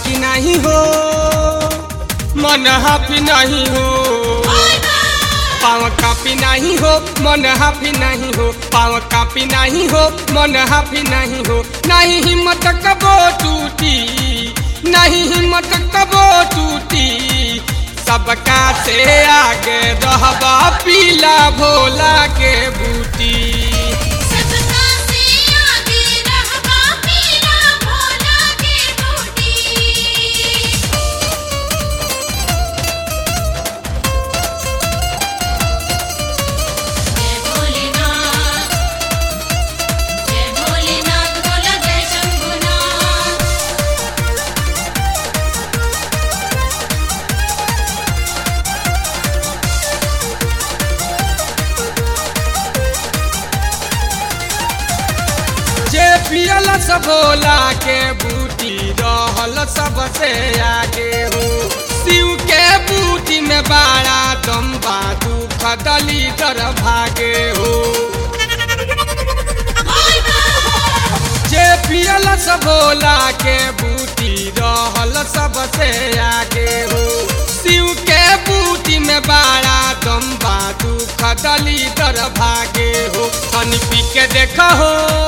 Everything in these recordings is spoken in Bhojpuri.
कि नहीं हो, मन हाफी नहीं हो, पाँव कापी नहीं हो, मन हाफी नहीं हो, पाँव कापी नहीं हो, मन हाफी नहीं हो। नहीं हिम्मत कबो टूटी, नहीं हिम्मत कबो टूटी, सबका से आगे रहबा पीला भोला के बूटी। पियल सब भोला के बूटी रहल सबसे आगे हो, शिव के बूटी में बाड़ा दम्बा दुख दली दर भागे हो। जे पियल सब भोला के बूटी रहल सबसे आगे हो, शिव के बूटी में बाड़ा दम्बा दुख दली दर भागे हो। तनी पी के देखा हो,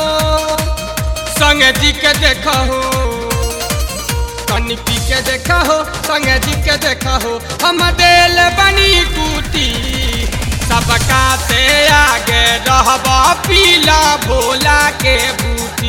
संगे जी के देखा हो, कनी पी के देखा हो, संगे जी के देखा हो। हम दिल बनी कूटी, सबका से आगे रहबा पीला भोला के बूटी।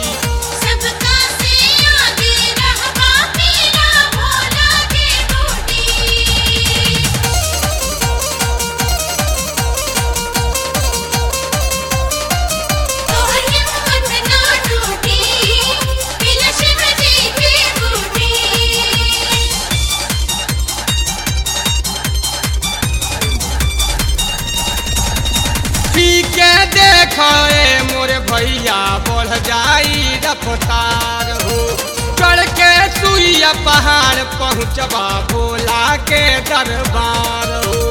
पी के देखो मोरे भैया बढ़ जाई रफ्तार हो, चढ़ के सुइया पहाड़ पहुँचबा भोला के दरबार हो।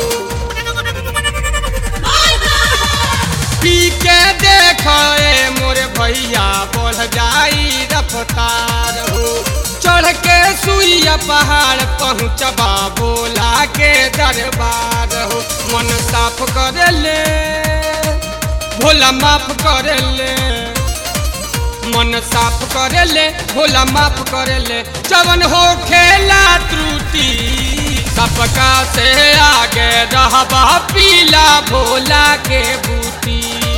पी के देखो मोरे भैया बढ़ जाई रफ्तार हो, चढ़ के सुइया पहाड़ पहुँचबा भोला के दरबार हो। मन साफ कर ले भोला माफ कर ले, मन साफ कर ले भोला माफ कर ले। जवन हो खेला त्रुटि, सबका से आगे रहबा पीला भोला के बूटी।